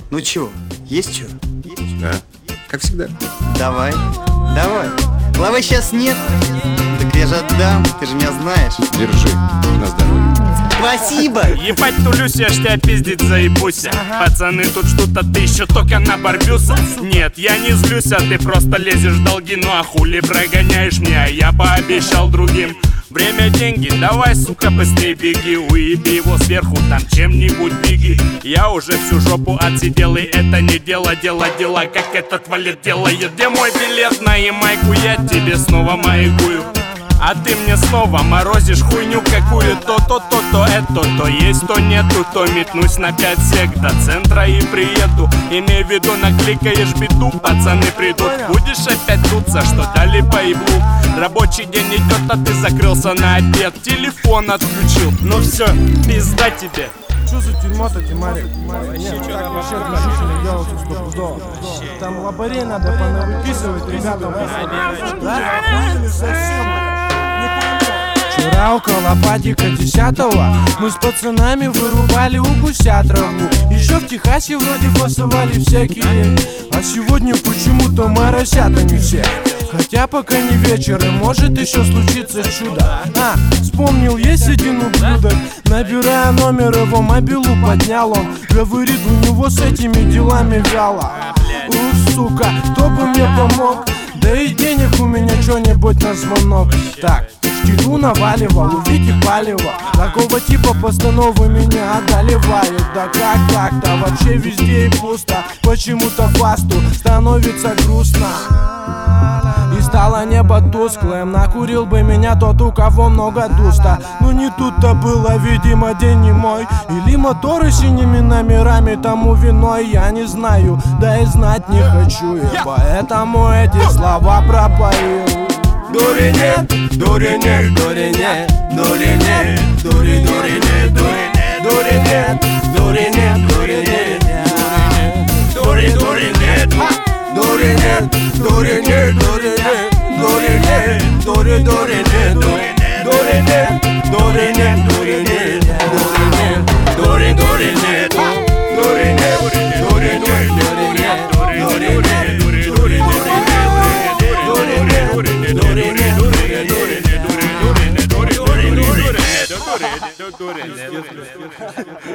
Ну чё, есть чё? Да, как всегда. Давай. Лавы сейчас нет. Так я же отдам, ты же меня знаешь. Держи, на здоровье. Спасибо. Ебать, тулюсь, я ж тебя пиздить заебуся. Пацаны, тут что-то ты еще только на барбюса. Нет, я не злюсь, а ты просто лезешь в долги. Ну а хули прогоняешь меня, а я пообещал другим. Время, деньги, давай, сука, быстрей беги. Уеби его сверху, там чем-нибудь беги. Я уже всю жопу отсидел, и это не дело, дела, как этот валет делает. Где мой билет на Ямайку, я тебе снова маякую. А ты мне снова морозишь хуйню какую. То, это, то есть, то нету. То метнусь на 5 сек до центра и приеду. Имей в виду, накликаешь беду, пацаны придут. Будешь опять дуться, что дали по еблу. Рабочий день идет, а ты закрылся на обед. Телефон отключил, ну все, пизда тебе. Что за тюрьма-то, Тимарик? Нет, так вообще решительно делается стопудово. Там лабарей надо понавыписывать ребятам. Вчера около падика 10-го мы с пацанами вырубали у гуся траву. Еще в Техасе вроде фасовали всякие, а сегодня почему-то моросят они все. Хотя пока не вечер, и может еще случиться чудо. Вспомнил, есть один ублюдок. Набирая номер, его мобилу поднял он. Говорит, у него с этими делами вяло. Ух, сука, кто бы мне помог? Да и денег у меня что-нибудь на звонок. Так, штилу наваливал, увидите палево. Такого типа постановы меня одолевают. Да как так-то, вообще везде и пусто. Почему-то фасту становится грустно. И стало небо тусклым. Накурил бы меня тот, у кого много дуста. Но не тут-то было, видимо, день не мой. Или моторы с синими номерами тому виной. Я не знаю, да и знать не хочу. И поэтому эти слова пропою. Дури нет, дури нет, дури нет, дури нет, дури, дури нет, дури нет, дури нет, дури нет, дури нет, дури, дури нет, дури нет, дури нет, дури нет, дури нет, дури, дури нет, дури нет, дури нет, дури нет, дури нет, дури, дури нет, дури нет, дури нет, дури нет, дури нет.